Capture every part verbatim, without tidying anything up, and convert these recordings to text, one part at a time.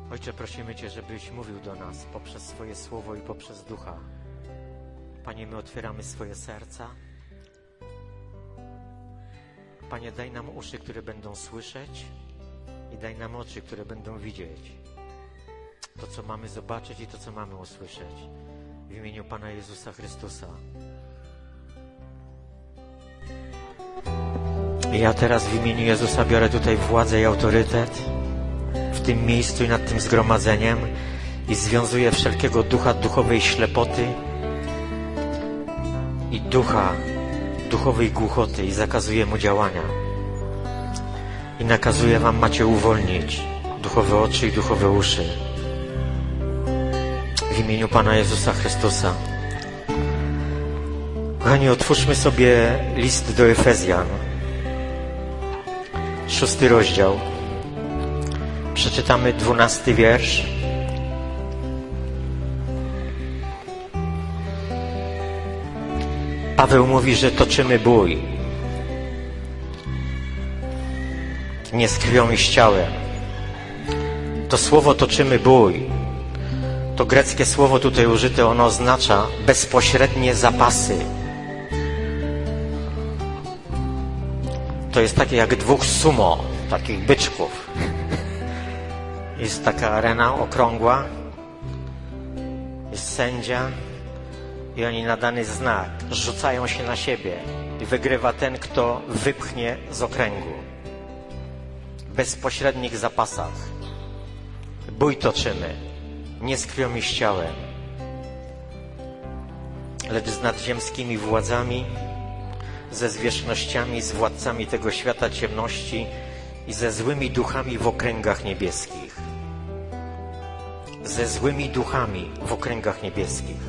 Ojcze, prosimy Cię, żebyś mówił do nas poprzez swoje słowo i poprzez Ducha. Panie, my otwieramy swoje serca. Panie, daj nam uszy, które będą słyszeć i daj nam oczy, które będą widzieć to, co mamy zobaczyć i to, co mamy usłyszeć. W imieniu Pana Jezusa Chrystusa. I ja teraz w imieniu Jezusa biorę tutaj władzę i autorytet w tym miejscu i nad tym zgromadzeniem i związuję wszelkiego ducha duchowej ślepoty i ducha duchowej głuchoty i zakazuję mu działania. I nakazuję wam, macie uwolnić duchowe oczy i duchowe uszy. W imieniu Pana Jezusa Chrystusa. Kochani, otwórzmy sobie list do Efezjan. Szósty rozdział. Przeczytamy dwunasty wiersz. Paweł mówi, że toczymy bój. Nie z krwią i z ciałem. To słowo toczymy bój. To greckie słowo tutaj użyte, ono oznacza bezpośrednie zapasy. To jest takie jak dwóch sumo, takich byczków. Jest taka arena okrągła, jest sędzia i oni na dany znak rzucają się na siebie i wygrywa ten, kto wypchnie z okręgu. W bezpośrednich zapasach. Bój toczymy, nie z krwią i z ciałem, lecz z nadziemskimi władzami, ze zwierzchnościami, z władcami tego świata ciemności i ze złymi duchami w okręgach niebieskich. Ze złymi duchami w okręgach niebieskich.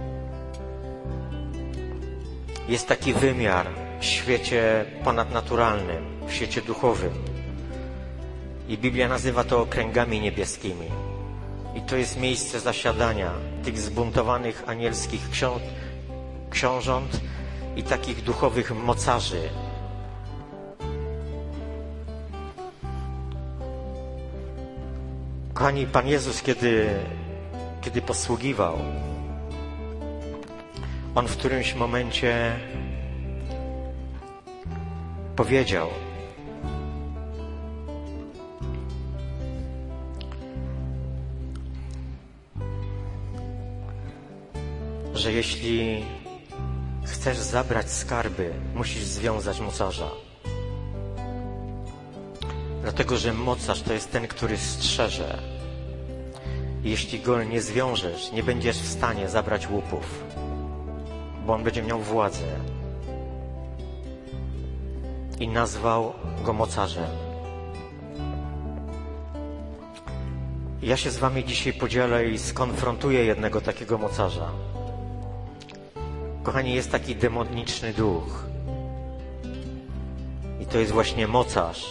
Jest taki wymiar w świecie ponadnaturalnym, w świecie duchowym. I Biblia nazywa to okręgami niebieskimi. I to jest miejsce zasiadania tych zbuntowanych anielskich książ książąt i takich duchowych mocarzy. Kochani, Pan Jezus, kiedy, kiedy posługiwał, On w którymś momencie powiedział, że jeśli chcesz zabrać skarby, musisz związać mocarza. Dlatego, że mocarz to jest ten, który strzeże. I jeśli go nie zwiążesz, nie będziesz w stanie zabrać łupów, bo on będzie miał władzę. I nazwał go mocarzem. Ja się z wami dzisiaj podzielę i skonfrontuję jednego takiego mocarza. Kochani, jest taki demoniczny duch. I to jest właśnie mocarz.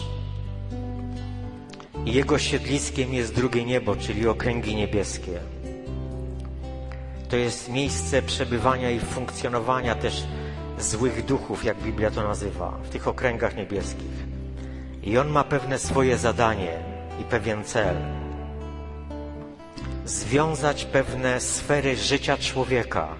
I jego siedliskiem jest drugie niebo, czyli okręgi niebieskie. To jest miejsce przebywania i funkcjonowania też złych duchów, jak Biblia to nazywa, w tych okręgach niebieskich. I on ma pewne swoje zadanie i pewien cel. Związać pewne sfery życia człowieka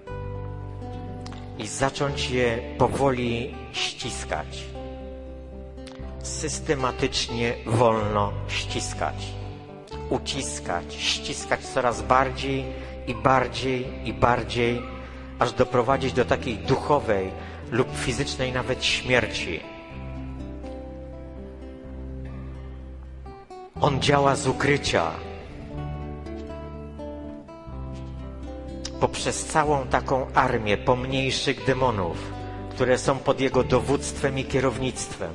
i zacząć je powoli ściskać. Systematycznie, wolno ściskać. Uciskać, ściskać coraz bardziej i bardziej i bardziej, aż doprowadzić do takiej duchowej lub fizycznej nawet śmierci. On działa z ukrycia. Poprzez całą taką armię pomniejszych demonów, które są pod jego dowództwem i kierownictwem.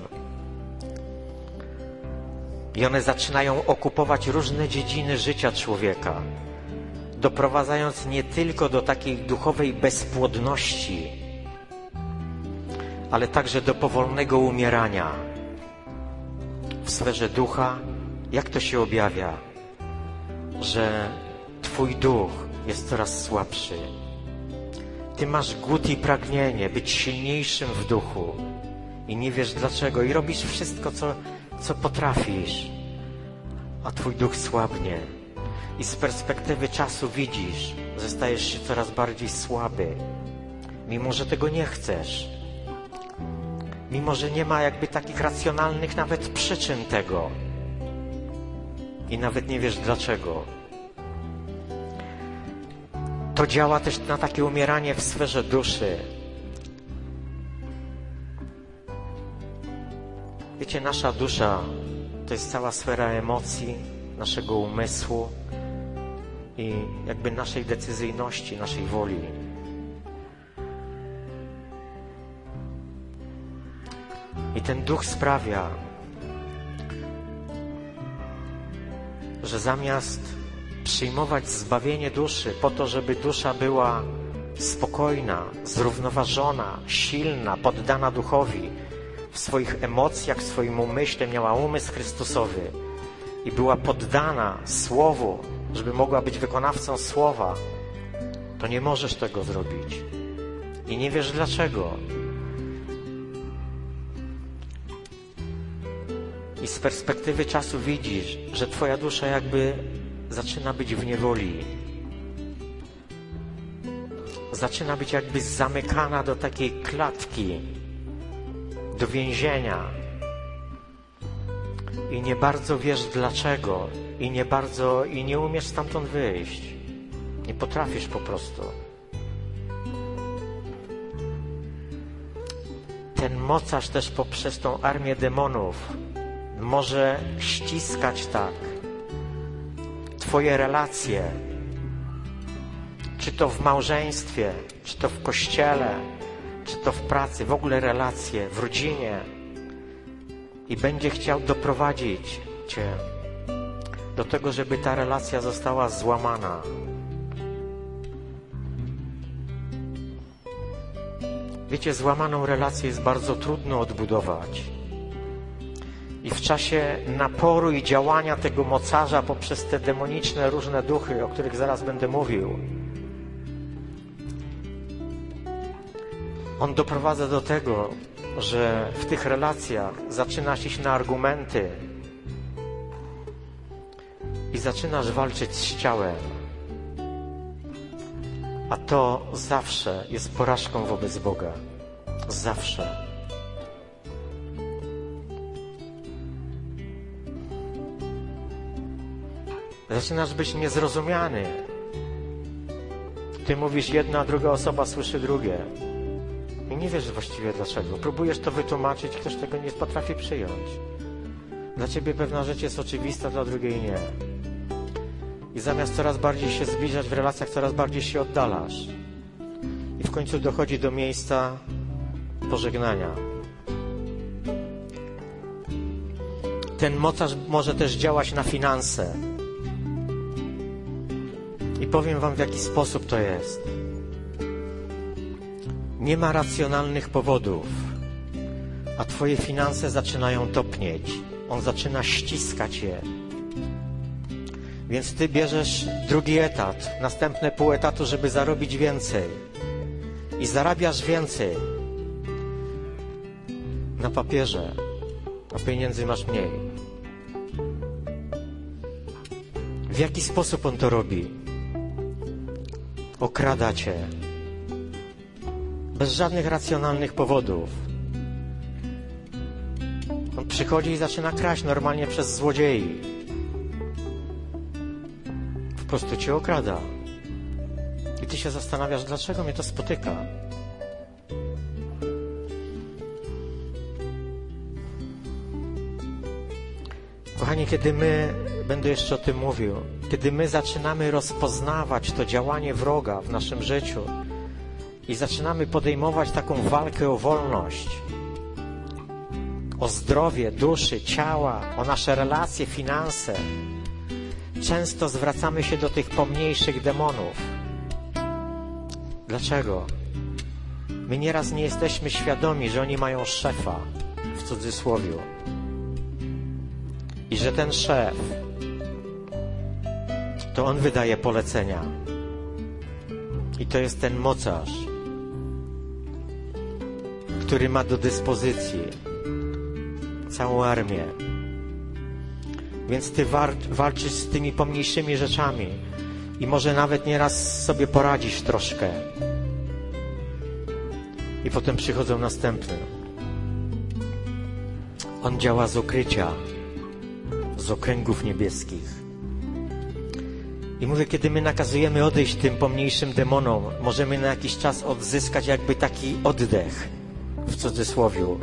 I one zaczynają okupować różne dziedziny życia człowieka, doprowadzając nie tylko do takiej duchowej bezpłodności, ale także do powolnego umierania. W sferze ducha, jak to się objawia? Że twój duch jest coraz słabszy. Ty masz głód i pragnienie być silniejszym w duchu i nie wiesz dlaczego i robisz wszystko, co, co potrafisz, a twój duch słabnie. I z perspektywy czasu widzisz, że stajesz się coraz bardziej słaby, mimo że tego nie chcesz. Mimo że nie ma jakby takich racjonalnych nawet przyczyn tego. I nawet nie wiesz dlaczego. To działa też na takie umieranie w sferze duszy. Wiecie, nasza dusza to jest cała sfera emocji, naszego umysłu i jakby naszej decyzyjności, naszej woli. I ten duch sprawia, że zamiast przyjmować zbawienie duszy po to, żeby dusza była spokojna, zrównoważona, silna, poddana duchowi, w swoich emocjach, w swoim umyśle miała umysł Chrystusowy i była poddana Słowu, żeby mogła być wykonawcą Słowa, to nie możesz tego zrobić. I nie wiesz dlaczego. I z perspektywy czasu widzisz, że twoja dusza jakby zaczyna być w niewoli. Zaczyna być jakby zamykana do takiej klatki, do więzienia. I nie bardzo wiesz dlaczego. I nie bardzo, i nie umiesz stamtąd wyjść. Nie potrafisz po prostu. Ten mocarz też poprzez tą armię demonów może ściskać tak twoje relacje, czy to w małżeństwie, czy to w kościele, czy to w pracy, w ogóle relacje, w rodzinie, i będzie chciał doprowadzić cię do tego, żeby ta relacja została złamana. Wiecie, złamaną relację jest bardzo trudno odbudować. I w czasie naporu i działania tego mocarza poprzez te demoniczne różne duchy, o których zaraz będę mówił, on doprowadza do tego, że w tych relacjach zaczynasz iść na argumenty i zaczynasz walczyć z ciałem. A to zawsze jest porażką wobec Boga. Zawsze. Zaczynasz być niezrozumiany. Ty mówisz jedno, a druga osoba słyszy drugie. I nie wiesz właściwie dlaczego. Próbujesz to wytłumaczyć, ktoś tego nie potrafi przyjąć. Dla ciebie pewna rzecz jest oczywista, dla drugiej nie. I zamiast coraz bardziej się zbliżać w relacjach, coraz bardziej się oddalasz. I w końcu dochodzi do miejsca pożegnania. Ten mocarz może też działać na finanse. I powiem wam, w jaki sposób to jest. Nie ma racjonalnych powodów, a twoje finanse zaczynają topnieć. On zaczyna ściskać je. Więc ty bierzesz drugi etat, następne pół etatu, żeby zarobić więcej. I zarabiasz więcej. Na papierze, a pieniędzy masz mniej. W jaki sposób on to robi? Okrada cię. Bez żadnych racjonalnych powodów. On przychodzi i zaczyna kraść normalnie przez złodziei. Po prostu cię okrada. I ty się zastanawiasz, dlaczego mnie to spotyka. Kochani, kiedy my, będę jeszcze o tym mówił, kiedy my zaczynamy rozpoznawać to działanie wroga w naszym życiu i zaczynamy podejmować taką walkę o wolność, o zdrowie duszy, ciała, o nasze relacje, finanse, często zwracamy się do tych pomniejszych demonów. Dlaczego? My nieraz nie jesteśmy świadomi, że oni mają szefa, w cudzysłowie. I że ten szef, to on wydaje polecenia. I to jest ten mocarz, który ma do dyspozycji całą armię. więc Ty walczysz z tymi pomniejszymi rzeczami i może nawet nieraz sobie poradzisz troszkę. I potem przychodzą następne. On działa z ukrycia, z okręgów niebieskich. I mówię, kiedy my nakazujemy odejść tym pomniejszym demonom, możemy na jakiś czas odzyskać jakby taki oddech, w cudzysłowiu.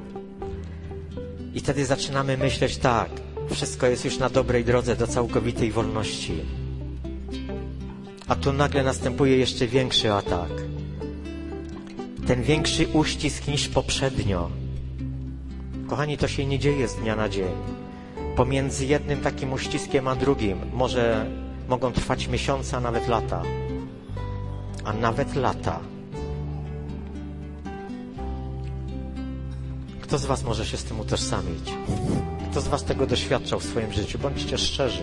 I wtedy zaczynamy myśleć tak, wszystko jest już na dobrej drodze do całkowitej wolności. A tu nagle następuje jeszcze większy atak. Ten większy uścisk niż poprzednio. Kochani, to się nie dzieje z dnia na dzień. Pomiędzy jednym takim uściskiem a drugim może mogą trwać miesiące, a nawet lata. A nawet lata. Kto z was może się z tym utożsamić? Kto z was tego doświadczał w swoim życiu? Bądźcie szczerzy.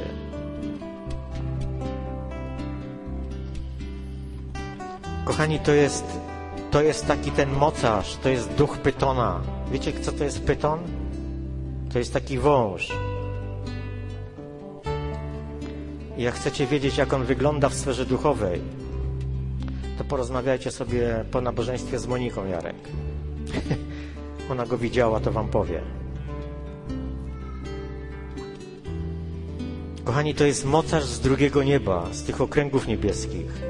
Kochani, to jest, to jest taki ten mocarz, to jest duch pytona. Wiecie, co to jest pyton? To jest taki wąż. I jak chcecie wiedzieć, jak on wygląda w sferze duchowej, to porozmawiajcie sobie po nabożeństwie z Moniką, Jarek. Ona go widziała, to wam powie. Kochani, to jest mocarz z drugiego nieba, z tych okręgów niebieskich.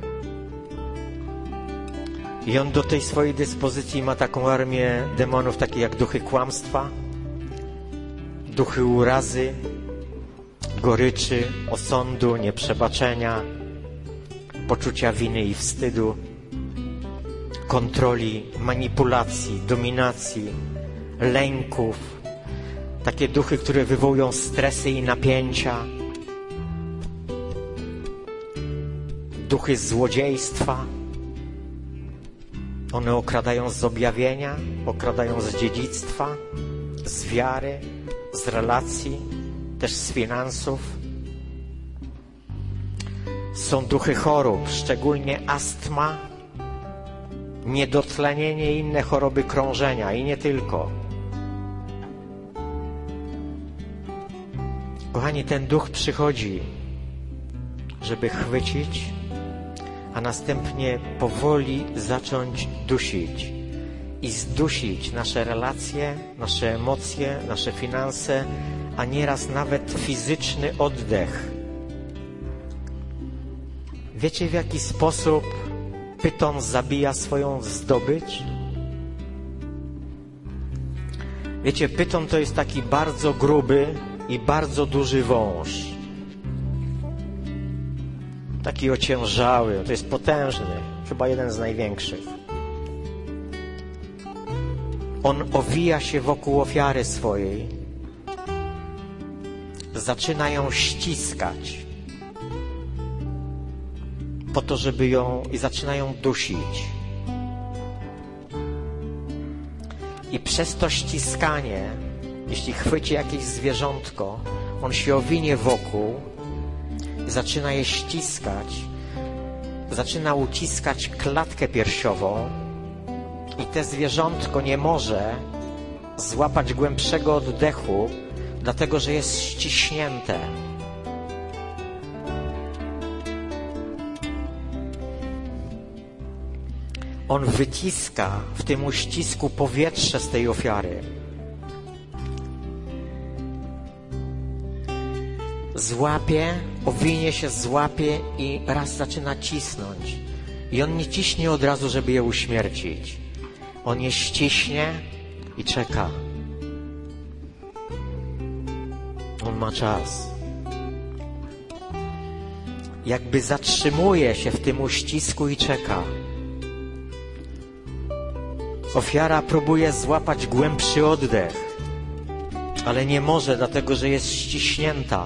I on do tej swojej dyspozycji ma taką armię demonów, takie jak duchy kłamstwa, duchy urazy, goryczy, osądu, nieprzebaczenia, poczucia winy i wstydu, kontroli, manipulacji, dominacji, lęków, takie duchy, które wywołują stresy i napięcia, duchy złodziejstwa. One okradają z objawienia, okradają z dziedzictwa, z wiary, z relacji, też z finansów. Są duchy chorób, szczególnie astma, niedotlenienie i inne choroby krążenia i nie tylko. Kochani, ten duch przychodzi, żeby chwycić, a następnie powoli zacząć dusić i zdusić nasze relacje, nasze emocje, nasze finanse, a nieraz nawet fizyczny oddech. Wiecie, w jaki sposób pyton zabija swoją zdobycz? Wiecie, pyton to jest taki bardzo gruby i bardzo duży wąż. Taki ociężały, to jest potężny, chyba jeden z największych. On owija się wokół ofiary swojej, zaczyna ją ściskać po to, żeby ją, i zaczyna ją dusić. I przez to ściskanie, jeśli chwyci jakieś zwierzątko, on się owinie wokół, zaczyna je ściskać, zaczyna uciskać klatkę piersiową i te zwierzątko nie może złapać głębszego oddechu, dlatego że jest ściśnięte. On wyciska w tym uścisku powietrze z tej ofiary. Złapie, owinie się, złapie i raz zaczyna cisnąć. I on nie ciśnie od razu, żeby je uśmiercić. On je ściśnie i czeka. On ma czas. Jakby zatrzymuje się w tym uścisku i czeka. Ofiara próbuje złapać głębszy oddech, ale nie może, dlatego że jest ściśnięta.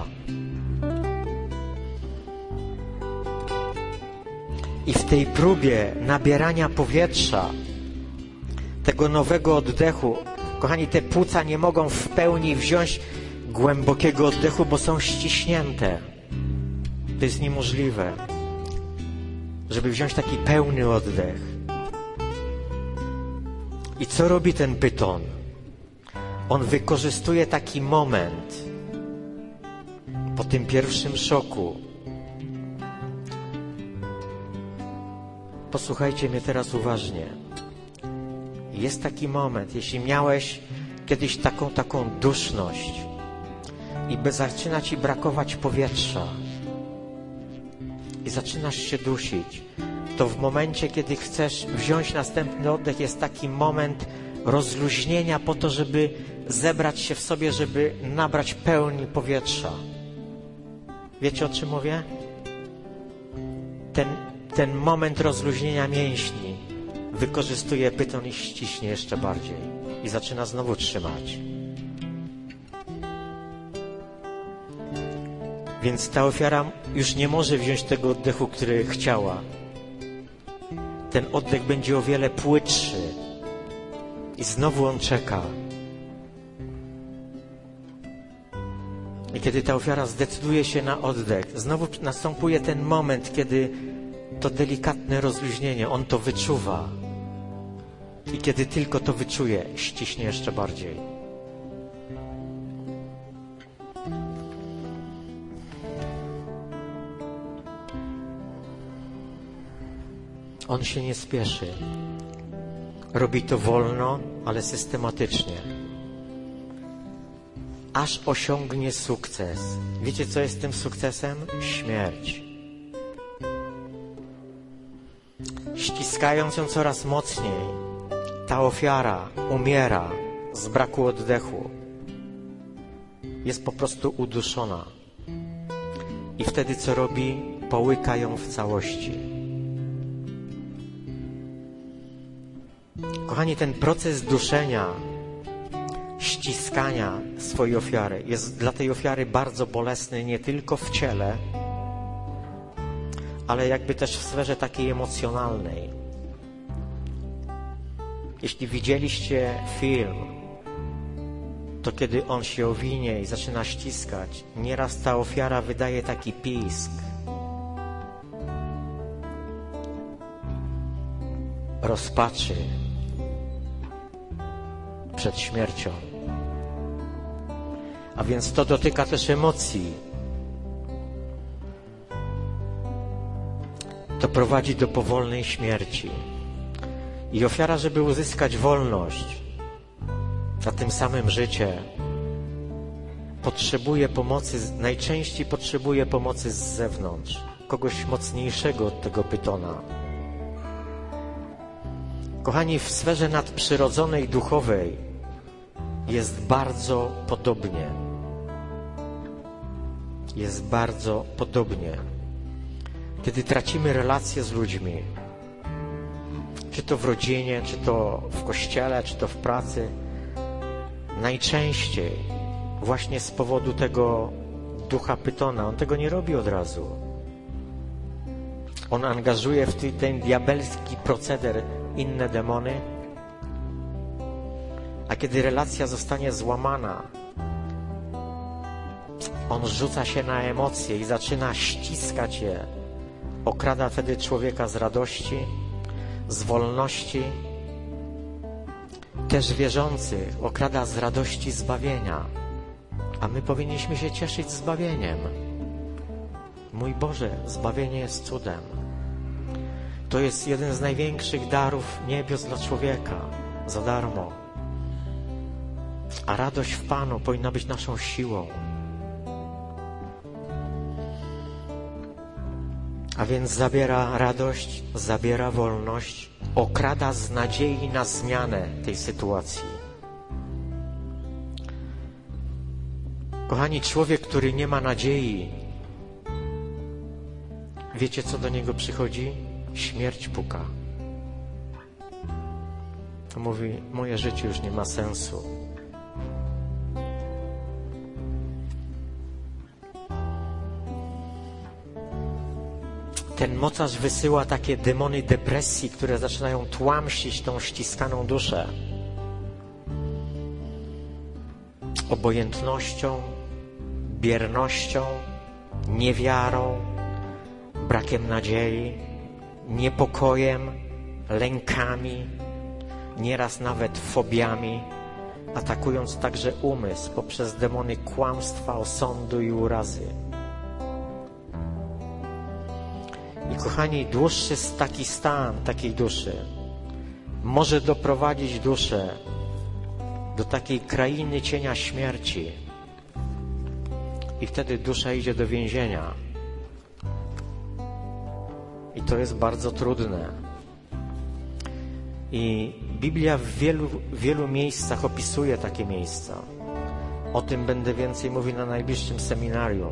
I w tej próbie nabierania powietrza, tego nowego oddechu, kochani, te płuca nie mogą w pełni wziąć głębokiego oddechu, bo są ściśnięte. To jest niemożliwe, żeby wziąć taki pełny oddech. I co robi ten pyton? On wykorzystuje taki moment, po tym pierwszym szoku. Posłuchajcie mnie teraz uważnie. Jest taki moment, jeśli miałeś kiedyś taką, taką duszność i by zaczyna ci brakować powietrza i zaczynasz się dusić, to w momencie, kiedy chcesz wziąć następny oddech, jest taki moment rozluźnienia po to, żeby zebrać się w sobie, żeby nabrać pełni powietrza. Wiecie, o czym mówię? Ten, ten moment rozluźnienia mięśni wykorzystuje pyton i ściśnie jeszcze bardziej i zaczyna znowu trzymać. Więc ta ofiara już nie może wziąć tego oddechu, który chciała. Ten oddech będzie o wiele płytszy i znowu on czeka. I kiedy ta ofiara zdecyduje się na oddech, znowu następuje ten moment, kiedy to delikatne rozluźnienie, on to wyczuwa. I kiedy tylko to wyczuje, ściśnie jeszcze bardziej. On się nie spieszy. Robi to wolno, ale systematycznie. Aż osiągnie sukces. Wiecie, co jest tym sukcesem? Śmierć. Ściskając ją coraz mocniej, ta ofiara umiera z braku oddechu. Jest po prostu uduszona. I wtedy co robi? Połyka ją w całości. Kochani, ten proces duszenia, ściskania swojej ofiary jest dla tej ofiary bardzo bolesny nie tylko w ciele, ale jakby też w sferze takiej emocjonalnej. Jeśli widzieliście film, to kiedy on się owinie i zaczyna ściskać, nieraz ta ofiara wydaje taki pisk. Rozpaczy przed śmiercią. A więc to dotyka też emocji. To prowadzi do powolnej śmierci. I ofiara, żeby uzyskać wolność, a tym samym życie, potrzebuje pomocy, najczęściej potrzebuje pomocy z zewnątrz, kogoś mocniejszego od tego pytona. Kochani, w sferze nadprzyrodzonej, duchowej jest bardzo podobnie. Jest bardzo podobnie. Kiedy tracimy relacje z ludźmi, czy to w rodzinie, czy to w kościele, czy to w pracy, najczęściej właśnie z powodu tego ducha pytona. On tego nie robi od razu. On angażuje w ten, ten diabelski proceder inne demony, a kiedy relacja zostanie złamana, on rzuca się na emocje i zaczyna ściskać je. Okrada wtedy człowieka z radości, z wolności. Też wierzących okrada z radości zbawienia. A my powinniśmy się cieszyć zbawieniem. Mój Boże, zbawienie jest cudem. To jest jeden z największych darów niebios dla człowieka. Za darmo. A radość w Panu powinna być naszą siłą. A więc zabiera radość, zabiera wolność, okrada z nadziei na zmianę tej sytuacji. Kochani, człowiek, który nie ma nadziei, wiecie, co do niego przychodzi? Śmierć puka. To mówi, moje życie już nie ma sensu. Ten mocarz wysyła takie demony depresji, które zaczynają tłamsić tą ściskaną duszę. Obojętnością, biernością, niewiarą, brakiem nadziei, niepokojem, lękami, nieraz nawet fobiami, atakując także umysł poprzez demony kłamstwa, osądu i urazy. I kochani, dłuższy taki stan takiej duszy może doprowadzić duszę do takiej krainy cienia śmierci. I wtedy dusza idzie do więzienia. I to jest bardzo trudne. I Biblia w wielu, wielu miejscach opisuje takie miejsca. O tym będę więcej mówił na najbliższym seminarium.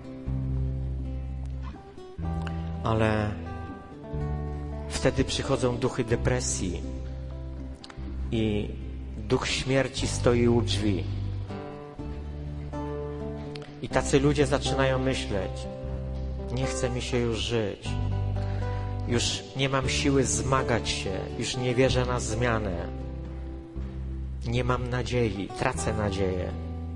Ale wtedy przychodzą duchy depresji i duch śmierci stoi u drzwi. I tacy ludzie zaczynają myśleć: nie chce mi się już żyć, już nie mam siły zmagać się, już nie wierzę na zmianę, nie mam nadziei, tracę nadzieję.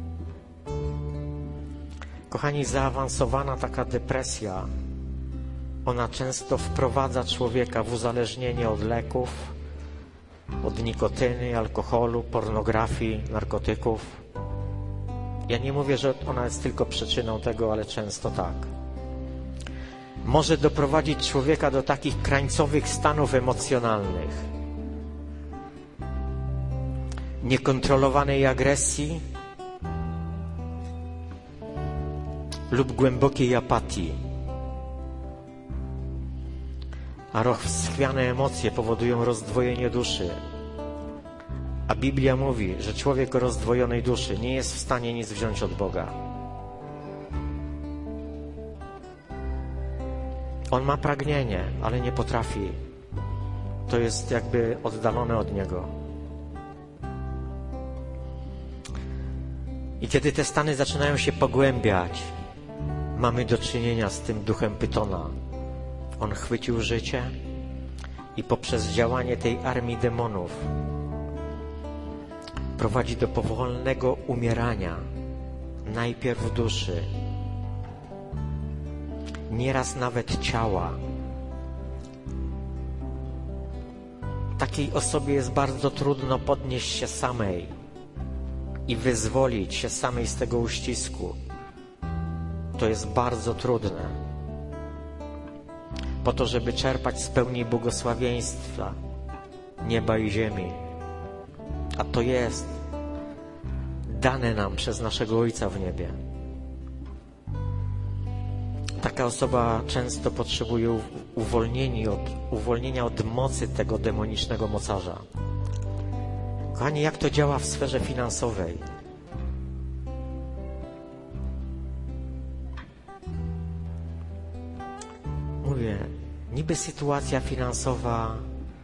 Kochani, zaawansowana taka depresja, ona często wprowadza człowieka w uzależnienie od leków, od nikotyny, alkoholu, pornografii, narkotyków. Ja nie mówię, że ona jest tylko przyczyną tego, ale często tak. Może doprowadzić człowieka do takich krańcowych stanów emocjonalnych, niekontrolowanej agresji lub głębokiej apatii. A rozchwiane emocje powodują rozdwojenie duszy. A Biblia mówi, że człowiek o rozdwojonej duszy nie jest w stanie nic wziąć od Boga. On ma pragnienie, ale nie potrafi. To jest jakby oddalone od Niego. I kiedy te stany zaczynają się pogłębiać, mamy do czynienia z tym duchem Pytona. On chwycił życie i poprzez działanie tej armii demonów prowadzi do powolnego umierania, najpierw duszy, nieraz nawet ciała. Takiej osobie jest bardzo trudno podnieść się samej i wyzwolić się samej z tego uścisku. To jest bardzo trudne. Po to, żeby czerpać z pełni błogosławieństwa nieba i ziemi. A to jest dane nam przez naszego Ojca w niebie. Taka osoba często potrzebuje uwolnienia od, uwolnienia od mocy tego demonicznego mocarza. Kochani, jak to działa w sferze finansowej? Mówię, niby sytuacja finansowa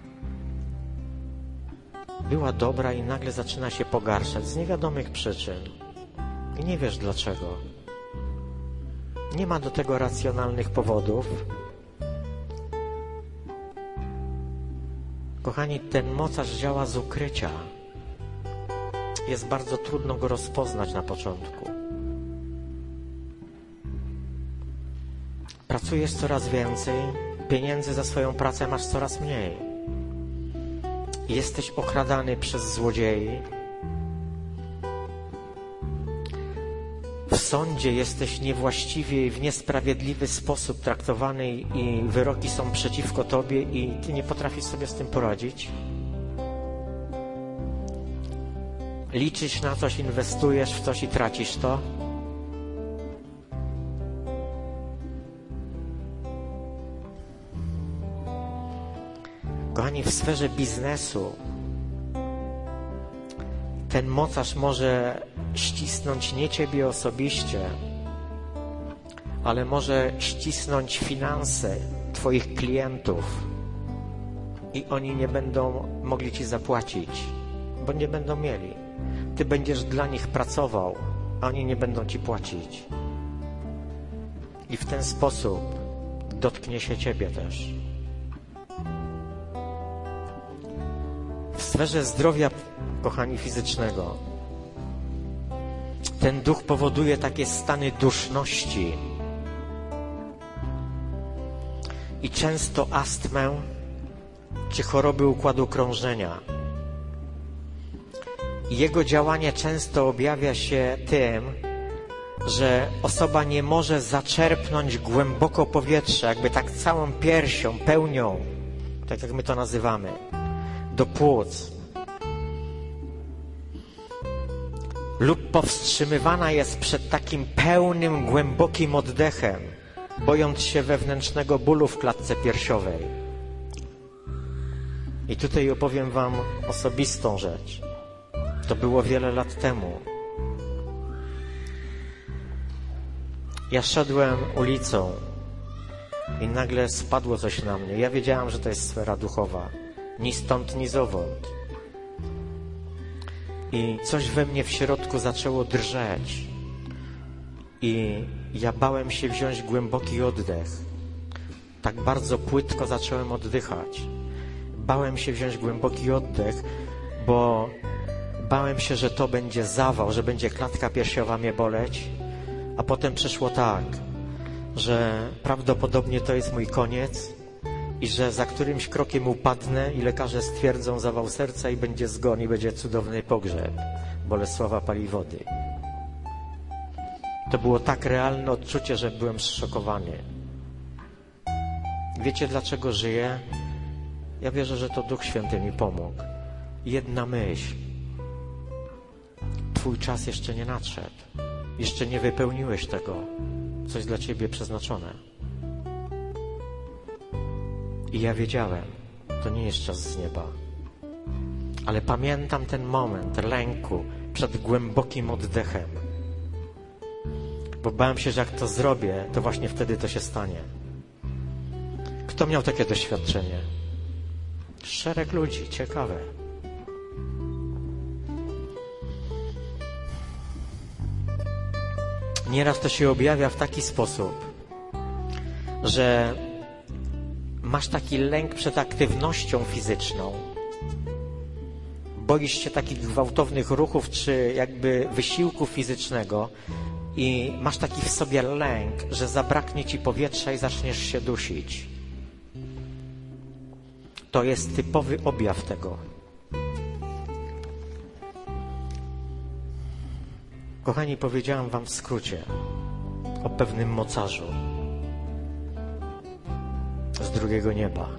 była dobra i nagle zaczyna się pogarszać z niewiadomych przyczyn. I nie wiesz dlaczego. Nie ma do tego racjonalnych powodów. Kochani, ten mocarz działa z ukrycia. Jest bardzo trudno go rozpoznać na początku. Pracujesz coraz więcej, pieniędzy za swoją pracę masz coraz mniej. Jesteś okradany przez złodziei. W sądzie jesteś niewłaściwie i w niesprawiedliwy sposób traktowany i wyroki są przeciwko tobie i ty nie potrafisz sobie z tym poradzić. Liczysz na coś, inwestujesz w coś i tracisz to. Kochani, w sferze biznesu ten mocarz może ścisnąć nie ciebie osobiście, ale może ścisnąć finanse twoich klientów i oni nie będą mogli ci zapłacić, bo nie będą mieli. Ty będziesz dla nich pracował, a oni nie będą ci płacić. I w ten sposób dotknie się ciebie też. W sferze zdrowia, kochani, fizycznego, ten duch powoduje takie stany duszności i często astmę czy choroby układu krążenia. Jego działanie często objawia się tym, że osoba nie może zaczerpnąć głęboko powietrza, jakby tak całą piersią, pełnią, tak jak my to nazywamy, do płuc. Lub powstrzymywana jest przed takim pełnym, głębokim oddechem, bojąc się wewnętrznego bólu w klatce piersiowej. I tutaj opowiem wam osobistą rzecz. To było wiele lat temu. Ja szedłem ulicą i nagle spadło coś na mnie. Ja wiedziałam, że to jest sfera duchowa. Ni stąd, ni zowąd. I coś we mnie w środku zaczęło drżeć. I ja bałem się wziąć głęboki oddech. Tak bardzo płytko zacząłem oddychać. Bałem się wziąć głęboki oddech, bo bałem się, że to będzie zawał, że będzie klatka piersiowa mnie boleć. A potem przyszło tak, że prawdopodobnie to jest mój koniec i że za którymś krokiem upadnę i lekarze stwierdzą zawał serca i będzie zgon i będzie cudowny pogrzeb Bolesława Paliwody. To było tak realne odczucie, że byłem zszokowany. Wiecie, dlaczego żyję? Ja wierzę, że to Duch Święty mi pomógł. Jedna myśl. Twój czas jeszcze nie nadszedł. Jeszcze nie wypełniłeś tego, co jest dla Ciebie przeznaczone. I ja wiedziałem, to nie jest czas z nieba. Ale pamiętam ten moment lęku przed głębokim oddechem. Bo bałem się, że jak to zrobię, to właśnie wtedy to się stanie. Kto miał takie doświadczenie? Szereg ludzi, ciekawe. Nieraz to się objawia w taki sposób, że masz taki lęk przed aktywnością fizyczną. Boisz się takich gwałtownych ruchów, czy jakby wysiłku fizycznego i masz taki w sobie lęk, że zabraknie ci powietrza i zaczniesz się dusić. To jest typowy objaw tego. Kochani, powiedziałam wam w skrócie o pewnym mocarzu z drugiego nieba.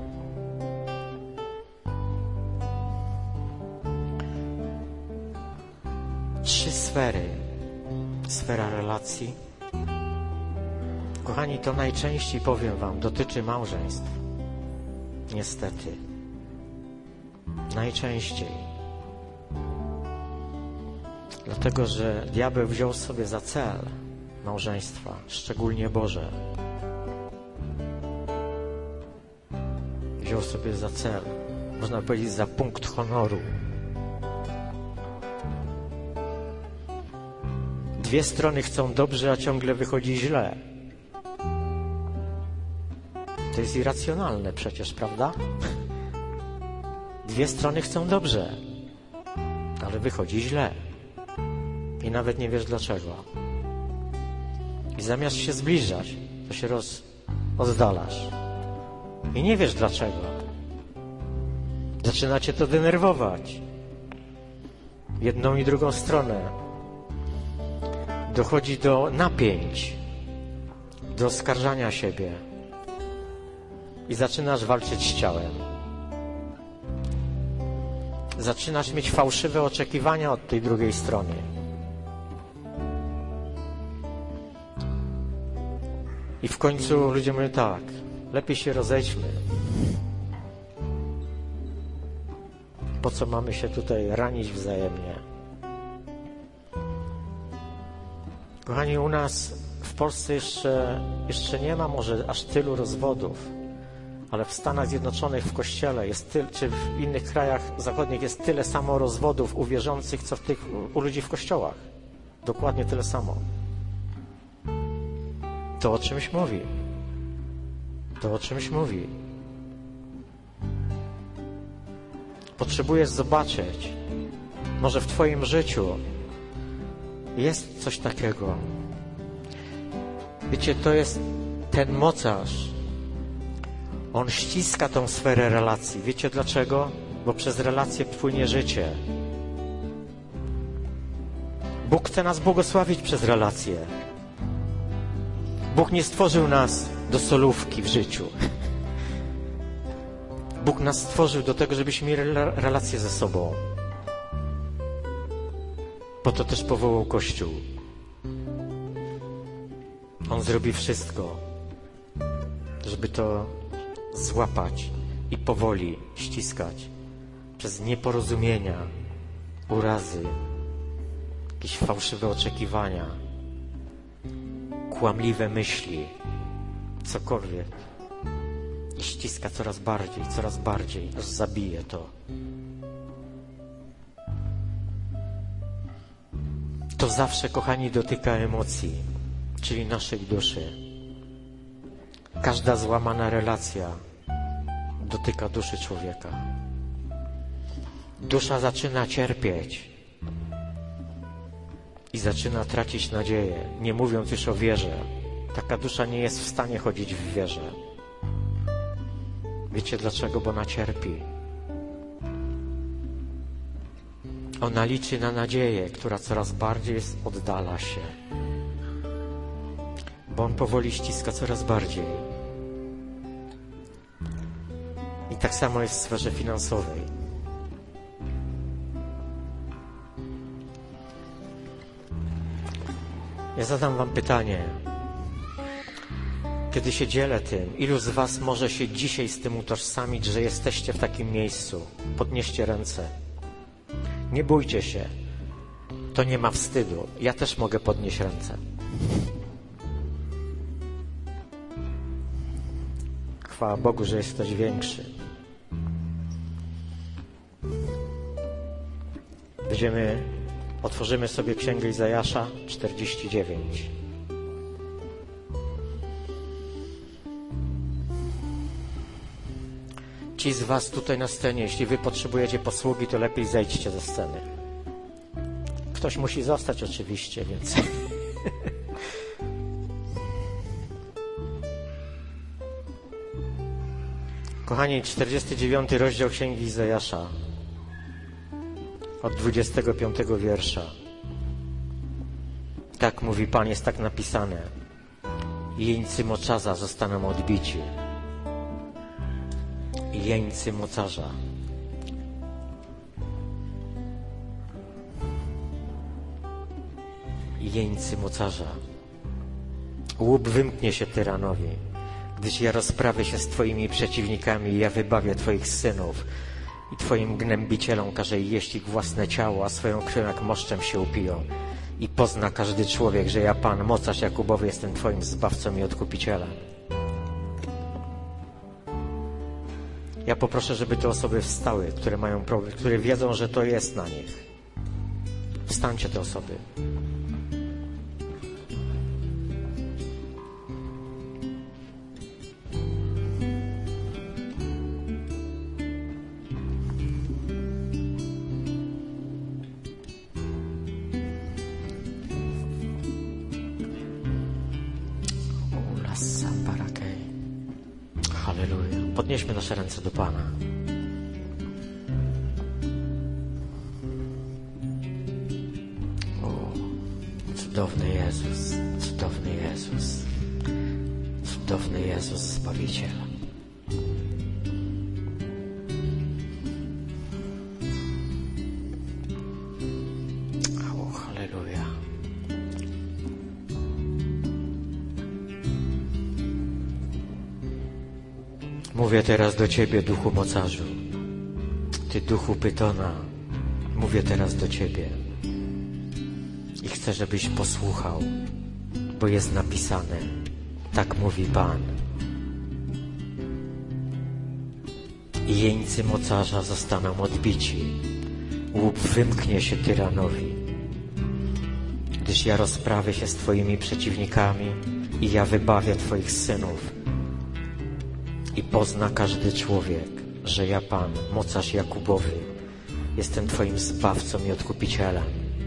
Trzy sfery. Sfera relacji. Kochani, to najczęściej, powiem wam, dotyczy małżeństw. Niestety. Najczęściej. Dlatego, że diabeł wziął sobie za cel małżeństwa, szczególnie Boże. Wziął sobie za cel, można powiedzieć, za punkt honoru. Dwie strony chcą dobrze, a ciągle wychodzi źle. To jest irracjonalne przecież, prawda? Dwie strony chcą dobrze, ale wychodzi źle. I nawet nie wiesz dlaczego. I zamiast się zbliżać, to się roz, oddalasz. I nie wiesz dlaczego. Zaczyna cię to denerwować. Jedną i drugą stronę. Dochodzi do napięć, do oskarżania siebie. I zaczynasz walczyć z ciałem. Zaczynasz mieć fałszywe oczekiwania od tej drugiej strony. I w końcu ludzie mówią tak, lepiej się rozejdźmy. Po co mamy się tutaj ranić wzajemnie? Kochani, u nas w Polsce jeszcze, jeszcze nie ma może aż tylu rozwodów, ale w Stanach Zjednoczonych w kościele jest tyle, czy w innych krajach zachodnich jest tyle samo rozwodów u wierzących, co w tych, u ludzi w kościołach. Dokładnie tyle samo. To o czymś mówi. To o czymś mówi. Potrzebujesz zobaczyć, może w twoim życiu jest coś takiego. Wiecie, to jest ten mocarz. On ściska tą sferę relacji. Wiecie dlaczego? Bo przez relacje płynie życie. Bóg chce nas błogosławić przez relacje. Bóg nie stworzył nas do solówki w życiu. Bóg nas stworzył do tego, żebyśmy mieli relacje ze sobą. Po to też powołał Kościół. On zrobi wszystko, żeby to złapać i powoli ściskać przez nieporozumienia, urazy, jakieś fałszywe oczekiwania, kłamliwe myśli, cokolwiek. I ściska coraz bardziej, coraz bardziej, aż zabije to. To zawsze, kochani, dotyka emocji, czyli naszej duszy. Każda złamana relacja dotyka duszy człowieka. Dusza zaczyna cierpieć i zaczyna tracić nadzieję, nie mówiąc już o wierze. Taka dusza nie jest w stanie chodzić w wierze. Wiecie dlaczego? Bo ona cierpi. Ona liczy na nadzieję, która coraz bardziej oddala się. Bo on powoli ściska coraz bardziej. I tak samo jest w sferze finansowej. Ja zadam wam pytanie. Kiedy się dzielę tym, ilu z was może się dzisiaj z tym utożsamić, że jesteście w takim miejscu? Podnieście ręce. Nie bójcie się. To nie ma wstydu. Ja też mogę podnieść ręce. Chwała Bogu, że jest ktoś większy. Będziemy, otworzymy sobie Księgę Izajasza czterdzieści dziewięć. Ci z was tutaj na scenie, jeśli wy potrzebujecie posługi, to lepiej zejdźcie ze sceny. Ktoś musi zostać oczywiście, więc... Kochani, czterdziesty dziewiąty rozdział Księgi Izajasza, od dwudziestego piątego wiersza. Tak mówi Pan, jest tak napisane. Jeńcy moczarza zostaną odbici. Jeńcy mocarza. Jeńcy mocarza. Łup wymknie się tyranowi, gdyż ja rozprawię się z Twoimi przeciwnikami i ja wybawię Twoich synów i Twoim gnębicielom każę jeść ich własne ciało, a swoją krwią jak moszczem się upiją. I pozna każdy człowiek, że ja Pan, mocarz Jakubowy, jestem Twoim zbawcą i odkupicielem. Ja poproszę, żeby te osoby wstały, które mają problem, które wiedzą, że to jest na nich. Wstańcie te osoby. Halleluja. Podnieśmy nasze ręce do Pana. O, cudowny Jezus, cudowny Jezus, cudowny Jezus, Zbawiciel. O, halleluja. Mówię teraz do Ciebie, duchu mocarzu. Ty, duchu Pytona, mówię teraz do Ciebie. I chcę, żebyś posłuchał, bo jest napisane, tak mówi Pan. I jeńcy mocarza zostaną odbici. Łup wymknie się tyranowi. Gdyż ja rozprawię się z Twoimi przeciwnikami i ja wybawię Twoich synów. I pozna każdy człowiek, że ja Pan, mocarz Jakubowy, jestem Twoim zbawcą i odkupicielem.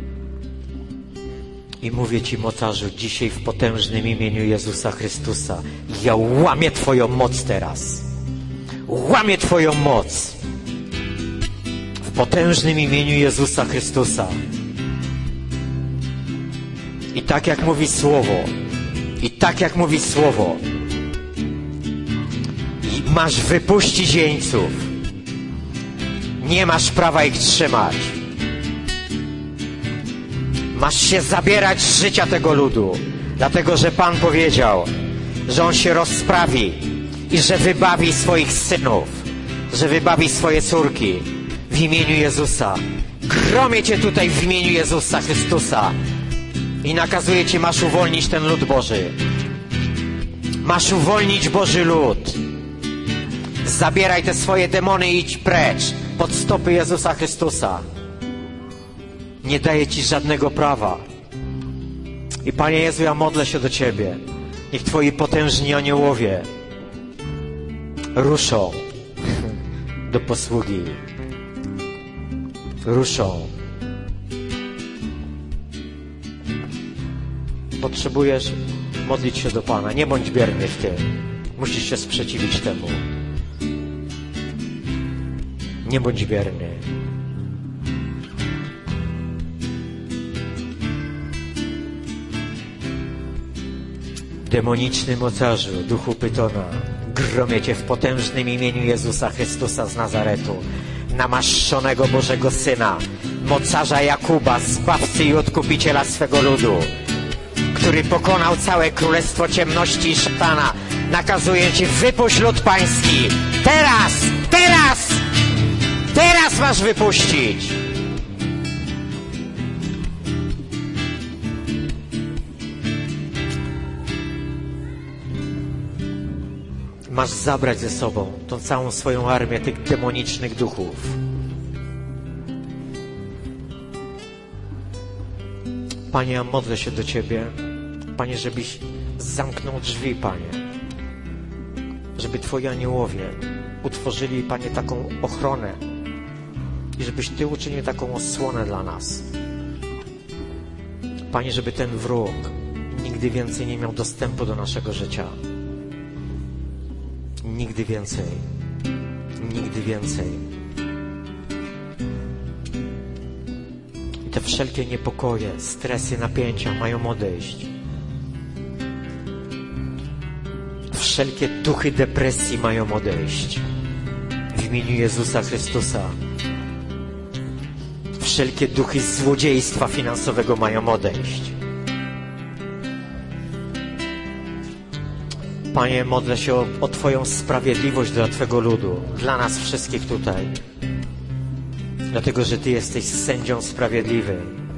I mówię Ci, mocarzu, dzisiaj w potężnym imieniu Jezusa Chrystusa, ja łamię Twoją moc teraz. Łamię Twoją moc. W potężnym imieniu Jezusa Chrystusa. I tak jak mówi Słowo, i tak jak mówi Słowo, masz wypuścić jeńców. Nie masz prawa ich trzymać. Masz się zabierać z życia tego ludu, dlatego że Pan powiedział, że On się rozprawi i że wybawi swoich synów, że wybawi swoje córki w imieniu Jezusa. Gromię Cię tutaj w imieniu Jezusa Chrystusa i nakazuję Ci, masz uwolnić ten lud Boży. Masz uwolnić Boży lud. Zabieraj te swoje demony i idź precz pod stopy Jezusa Chrystusa. Nie daję Ci żadnego prawa. I Panie Jezu, ja modlę się do Ciebie. Niech Twoi potężni aniołowie ruszą do posługi. Ruszą. Potrzebujesz modlić się do Pana. Nie bądź bierny w tym. Musisz się sprzeciwić temu. Nie bądź bierny. Demoniczny mocarzu, duchu Pytona, gromię Cię w potężnym imieniu Jezusa Chrystusa z Nazaretu, namaszczonego Bożego Syna, mocarza Jakuba, zbawcy i odkupiciela swego ludu, który pokonał całe królestwo ciemności i szatana. Nakazuję Ci, wypuść lud pański. Teraz! Teraz! Teraz masz wypuścić! Masz zabrać ze sobą tą całą swoją armię tych demonicznych duchów. Panie, ja modlę się do Ciebie, Panie, żebyś zamknął drzwi, Panie. Żeby Twoi aniołowie utworzyli, Panie, taką ochronę i żebyś Ty uczynił taką osłonę dla nas. Panie, żeby ten wróg nigdy więcej nie miał dostępu do naszego życia. Nigdy więcej. Nigdy więcej. I te wszelkie niepokoje, stresy, napięcia mają odejść. Wszelkie duchy depresji mają odejść. W imieniu Jezusa Chrystusa. Wszelkie duchy złodziejstwa finansowego mają odejść. Panie, modlę się o, o Twoją sprawiedliwość dla Twego ludu, dla nas wszystkich tutaj. Dlatego, że Ty jesteś sędzią sprawiedliwy.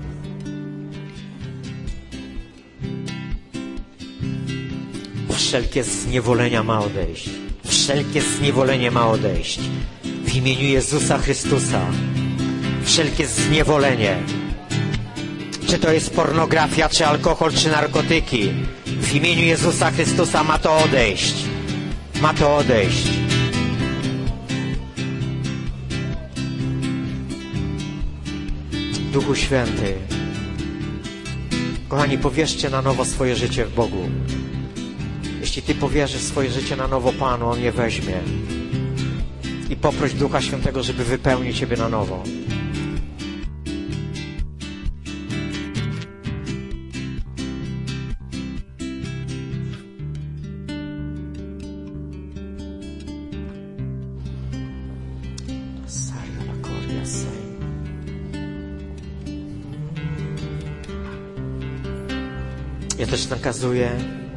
Wszelkie zniewolenia ma odejść. Wszelkie zniewolenie ma odejść. W imieniu Jezusa Chrystusa. Wszelkie zniewolenie. Czy to jest pornografia, czy alkohol, czy narkotyki. W imieniu Jezusa Chrystusa ma to odejść. Ma to odejść. Duchu Święty, kochani, powierzcie na nowo swoje życie w Bogu. Jeśli Ty powierzysz swoje życie na nowo Panu, On je weźmie. I poproś Ducha Świętego, żeby wypełnił Ciebie na nowo. Ja też nakazuję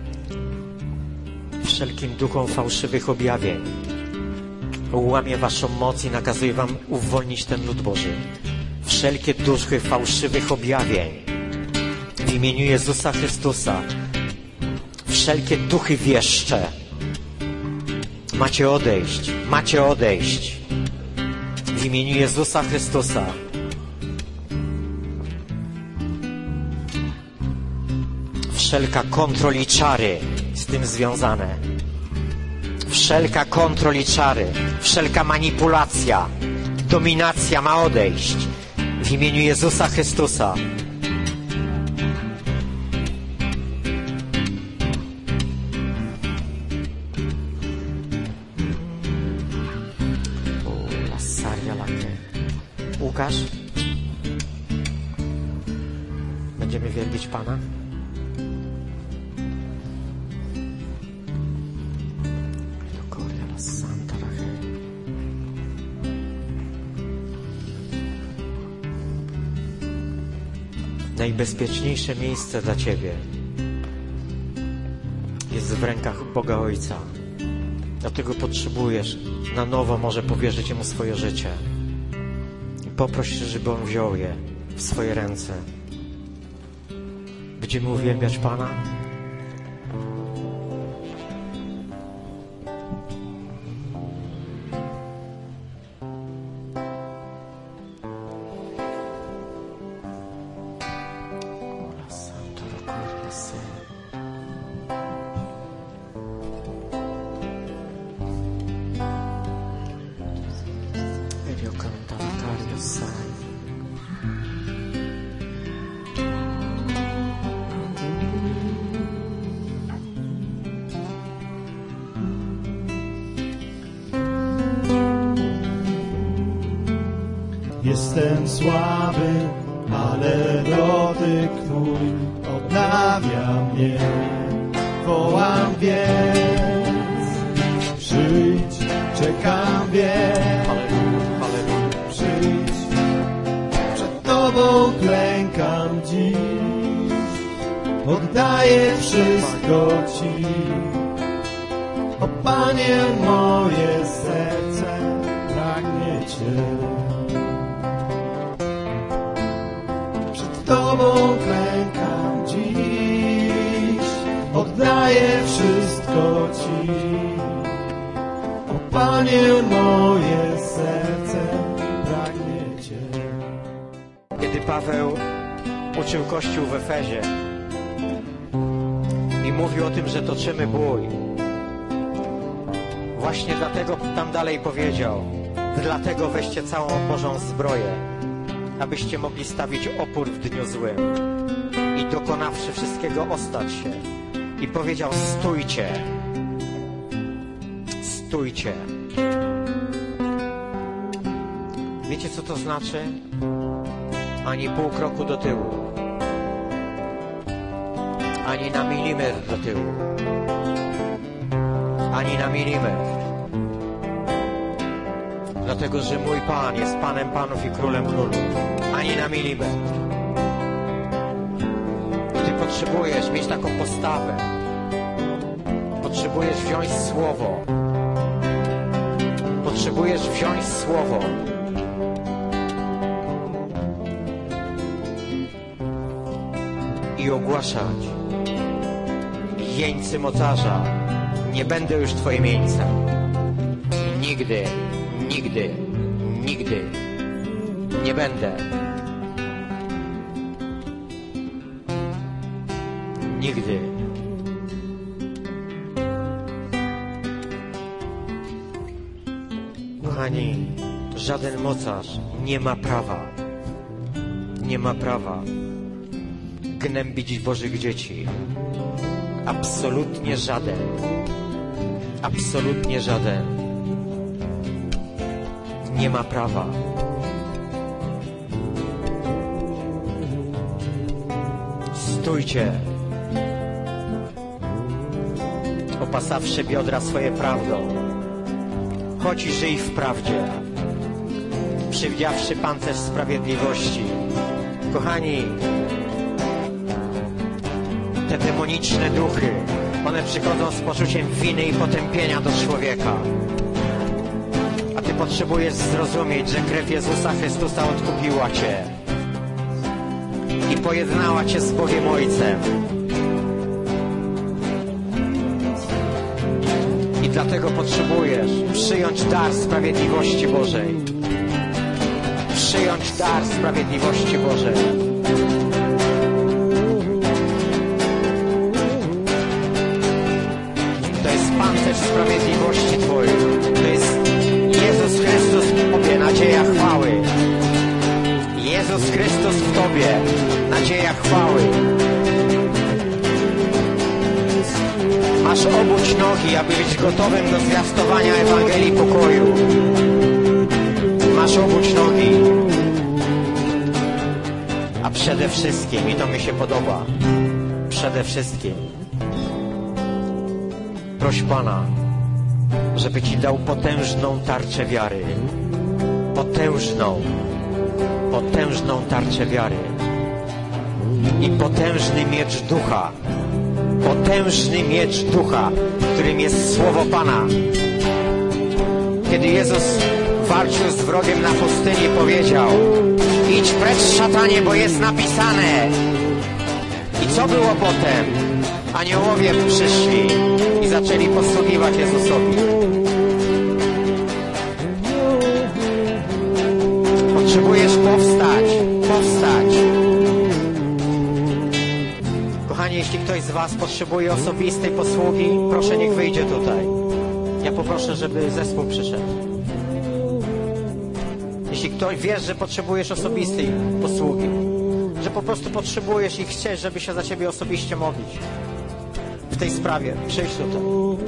wszelkim duchom fałszywych objawień. Łamię Waszą moc i nakazuję Wam uwolnić ten lud Boży. Wszelkie duchy fałszywych objawień w imieniu Jezusa Chrystusa. Wszelkie duchy wieszcze. Macie odejść. Macie odejść. W imieniu Jezusa Chrystusa. Wszelka kontrol i czary z tym związane. Wszelka kontrol i czary, wszelka manipulacja, dominacja ma odejść w imieniu Jezusa Chrystusa. O, la saria latte. Łukasz? Będziemy wielbić Pana? Najbezpieczniejsze miejsce dla Ciebie jest w rękach Boga Ojca. Dlatego potrzebujesz na nowo może powierzyć Jemu swoje życie. I poproś, żeby On wziął je w swoje ręce. Będziemy uwielbiać Pana. Jestem słaby, ale dotyk Twój odnawia mnie. Wołam więc, przyjdź, czekam więc. Przyjdź, przed Tobą klękam dziś. Oddaję wszystko Ci. O Panie, moje serce pragnie Cię. Tobą klękam dziś, oddaję wszystko Ci. O Panie, moje serce pragnie Cię. Kiedy Paweł uczył Kościół w Efezie i mówił o tym, że toczymy bój, właśnie dlatego tam dalej powiedział: dlatego weźcie całą Bożą zbroję, abyście mogli stawić opór w dniu złym i dokonawszy wszystkiego ostać się. I powiedział: stójcie, stójcie. Wiecie, co to znaczy? Ani pół kroku do tyłu, ani na milimetr do tyłu, ani na milimetr. Dlatego, że mój Pan jest Panem Panów i Królem Królów. Ani na milimetr. Ty potrzebujesz mieć taką postawę. Potrzebujesz wziąć Słowo. Potrzebujesz wziąć Słowo. I ogłaszać: jeńcy mocarza, nie będę już Twoim jeńcem. Nigdy. Nigdy, nigdy nie będę. Nigdy. Kochani, żaden mocarz nie ma prawa, nie ma prawa gnębić Bożych dzieci. Absolutnie żaden. Absolutnie żaden. Nie ma prawa. Stójcie, opasawszy biodra swoje prawdą. Chodź i żyj w prawdzie, przywdziawszy pancerz sprawiedliwości. Kochani, te demoniczne duchy, one przychodzą z poczuciem winy i potępienia do człowieka. A Ty potrzebujesz zrozumieć, że krew Jezusa Chrystusa odkupiła Cię i pojednała Cię z Bogiem Ojcem. I dlatego potrzebujesz przyjąć dar sprawiedliwości Bożej. Przyjąć dar sprawiedliwości Bożej. To jest pancerz sprawiedliwości Twojej. To jest Jezus Chrystus w Tobie, nadzieja chwały. Jezus Chrystus w Tobie, nadzieja chwały. Masz obudź nogi, aby być gotowym do zwiastowania Ewangelii pokoju. Masz obudź nogi. A przede wszystkim, i to mi się podoba, przede wszystkim proś Pana, żeby Ci dał potężną tarczę wiary. Potężną, potężną tarczę wiary. i potężny miecz ducha. Potężny miecz ducha, którym jest słowo Pana. Kiedy Jezus walczył z wrogiem na pustyni, powiedział: idź precz, szatanie, bo jest napisane. I co było potem? Aniołowie przyszli i zaczęli posługiwać Jezusowi. Potrzebujesz powstać, powstać. Kochani, jeśli ktoś z was potrzebuje osobistej posługi, proszę, niech wyjdzie tutaj. Ja poproszę, żeby zespół przyszedł. Jeśli ktoś wiesz, że potrzebujesz osobistej posługi, że po prostu potrzebujesz i chcesz, żeby się za ciebie osobiście modlić w tej sprawie, przyjdź tutaj.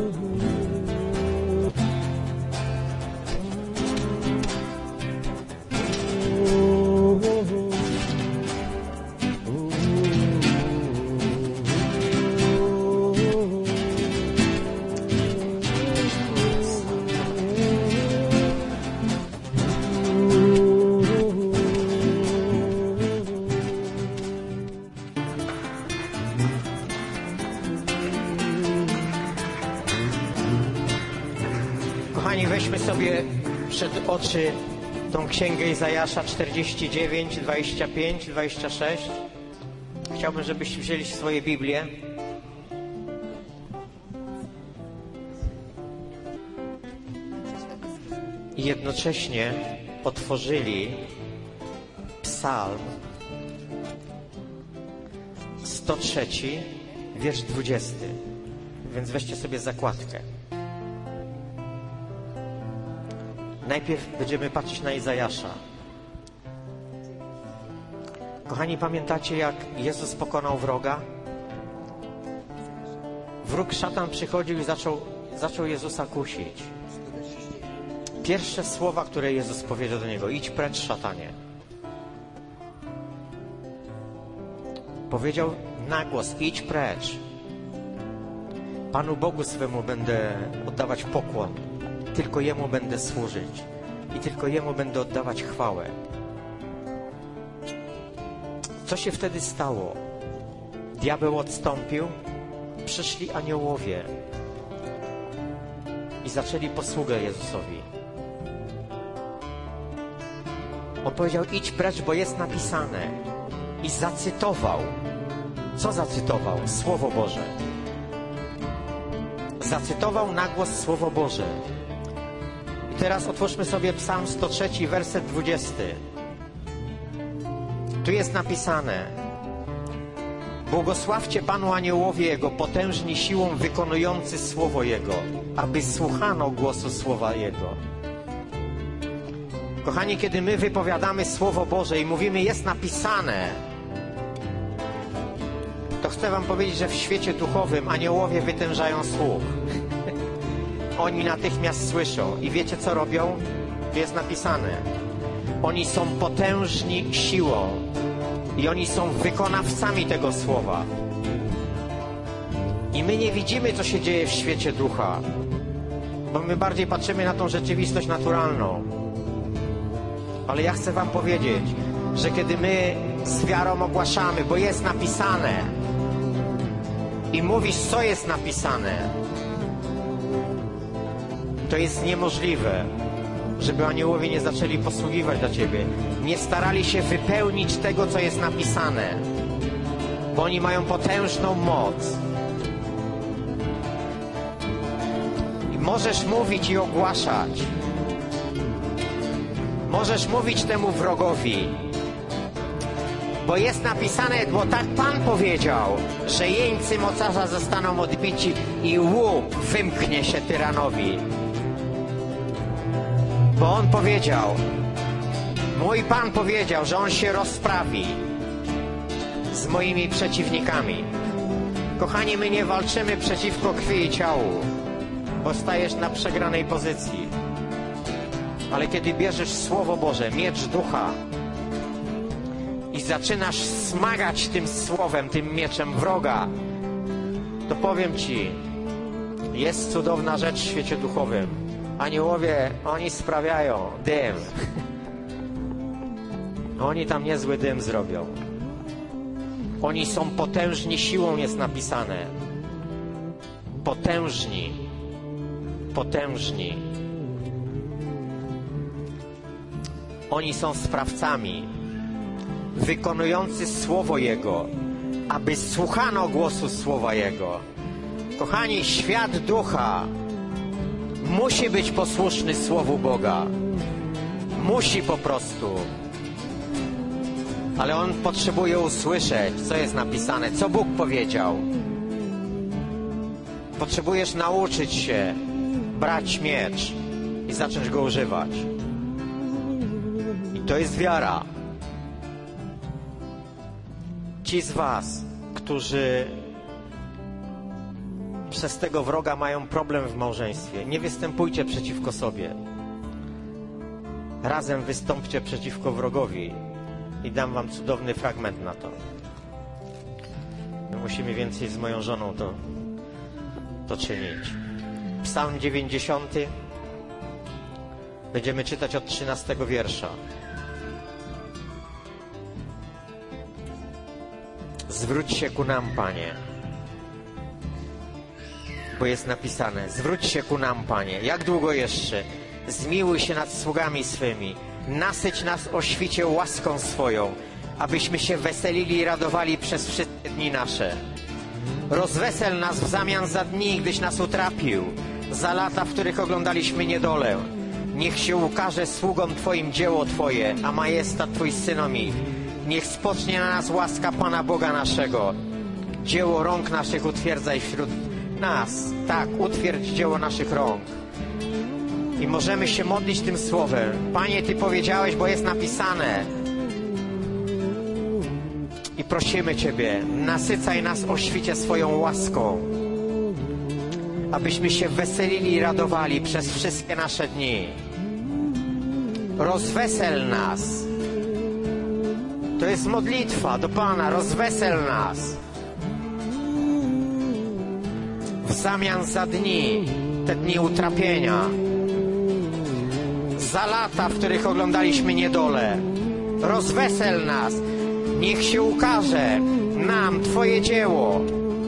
Weźmy sobie przed oczy tą księgę Izajasza czterdzieści dziewięć, dwadzieścia pięć, dwadzieścia sześć. Chciałbym, żebyście wzięli swoje Biblię. I jednocześnie otworzyli Psalm sto trzy, wiersz dwudziesty. Więc weźcie sobie zakładkę. Najpierw będziemy patrzeć na Izajasza. Kochani, pamiętacie, jak Jezus pokonał wroga? Wróg szatan przychodził i zaczął, zaczął Jezusa kusić. Pierwsze słowa, które Jezus powiedział do niego: idź precz, szatanie. Powiedział na głos: idź precz. Panu Bogu swemu będę oddawać pokłon. Tylko Jemu będę służyć i tylko Jemu będę oddawać chwałę. Co się wtedy stało? Diabeł odstąpił, przyszli aniołowie i zaczęli posługę Jezusowi. On powiedział: idź precz, bo jest napisane. I zacytował. Co zacytował? Słowo Boże. Zacytował na głos Słowo Boże. Teraz otwórzmy sobie Psalm sto trzy, werset dwudziesty. Tu jest napisane: błogosławcie Panu aniołowie Jego, potężni siłą wykonujący Słowo Jego, aby słuchano głosu Słowa Jego. Kochani, kiedy my wypowiadamy Słowo Boże i mówimy jest napisane, to chcę wam powiedzieć, że w świecie duchowym aniołowie wytężają słuch. Oni natychmiast słyszą. I wiecie, co robią? Tu jest napisane: oni są potężni siłą i oni są wykonawcami tego słowa. I my nie widzimy, co się dzieje w świecie ducha, bo my bardziej patrzymy na tą rzeczywistość naturalną. Ale ja chcę wam powiedzieć, że kiedy my z wiarą ogłaszamy, bo jest napisane, i mówisz, co jest napisane, to jest niemożliwe, żeby aniołowie nie zaczęli posługiwać dla ciebie. Nie starali się wypełnić tego, co jest napisane, bo oni mają potężną moc. I możesz mówić i ogłaszać. Możesz mówić temu wrogowi, bo jest napisane, bo tak Pan powiedział, że jeńcy mocarza zostaną odbici i łuk wymknie się tyranowi. Bo On powiedział, mój Pan powiedział, że On się rozprawi z moimi przeciwnikami. Kochani, my nie walczymy przeciwko krwi i ciału, bo stajesz na przegranej pozycji. Ale kiedy bierzesz Słowo Boże, miecz ducha, i zaczynasz smagać tym słowem, tym mieczem wroga, to powiem ci, jest cudowna rzecz w świecie duchowym. Aniołowie, oni sprawiają dym. Oni tam niezły dym zrobią. Oni są potężni siłą, jest napisane. Potężni. Potężni. Oni są sprawcami, wykonujący Słowo Jego, aby słuchano głosu Słowa Jego. Kochani, świat ducha musi być posłuszny Słowu Boga. Musi po prostu. Ale on potrzebuje usłyszeć, co jest napisane, co Bóg powiedział. Potrzebujesz nauczyć się brać miecz i zacząć go używać. I to jest wiara. Ci z was, którzy przez tego wroga mają problem w małżeństwie, nie występujcie przeciwko sobie. Razem wystąpcie przeciwko wrogowi i dam wam cudowny fragment na to. My musimy więcej z moją żoną to, to czynić. Psalm dziewięćdziesiąty. Będziemy czytać od trzynastego wiersza. Zwróć się ku nam, Panie, bo jest napisane: zwróć się ku nam, Panie. Jak długo jeszcze? Zmiłuj się nad sługami swymi. Nasyć nas o świcie łaską swoją, abyśmy się weselili i radowali przez wszystkie dni nasze. Rozwesel nas w zamian za dni, gdyś nas utrapił, za lata, w których oglądaliśmy niedolę. Niech się ukaże sługom Twoim dzieło Twoje, a majestat Twój synom ich. Niech spocznie na nas łaska Pana Boga naszego. Dzieło rąk naszych utwierdzaj wśród nas. Tak, utwierdź dzieło naszych rąk. I możemy się modlić tym słowem. Panie, Ty powiedziałeś, bo jest napisane. I prosimy Ciebie, nasycaj nas o świcie swoją łaską, abyśmy się weselili i radowali przez wszystkie nasze dni. Rozwesel nas. To jest modlitwa do Pana. Rozwesel nas. W zamian za dni, te dni utrapienia, za lata, w których oglądaliśmy niedolę. Rozwesel nas. Niech się ukaże nam Twoje dzieło,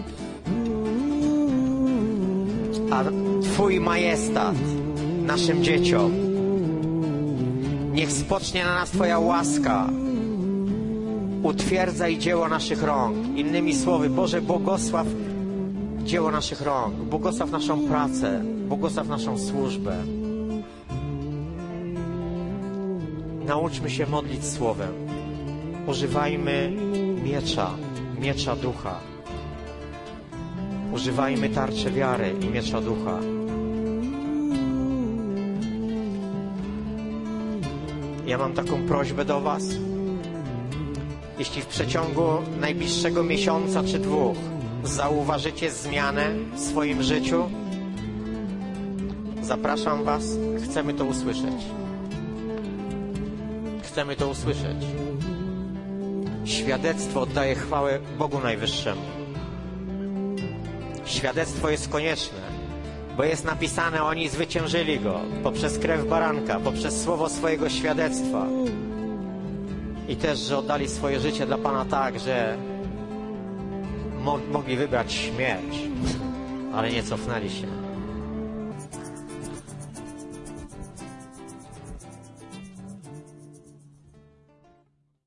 a Twój majestat naszym dzieciom. Niech spocznie na nas Twoja łaska. Utwierdzaj dzieło naszych rąk. Innymi słowy, Boże, błogosław dzieło naszych rąk. Błogosław naszą pracę. Błogosław naszą służbę. Nauczmy się modlić słowem. Używajmy miecza, miecza ducha. Używajmy tarczy wiary i miecza ducha. Ja mam taką prośbę do was. Jeśli w przeciągu najbliższego miesiąca czy dwóch zauważycie zmianę w swoim życiu, zapraszam was, chcemy to usłyszeć. Chcemy to usłyszeć. Świadectwo oddaje chwałę Bogu Najwyższemu. Świadectwo jest konieczne, bo jest napisane, oni zwyciężyli Go poprzez krew baranka, poprzez słowo swojego świadectwa. I też, że oddali swoje życie dla Pana tak, że mo- mogli wybrać śmierć, ale nie cofnęli się.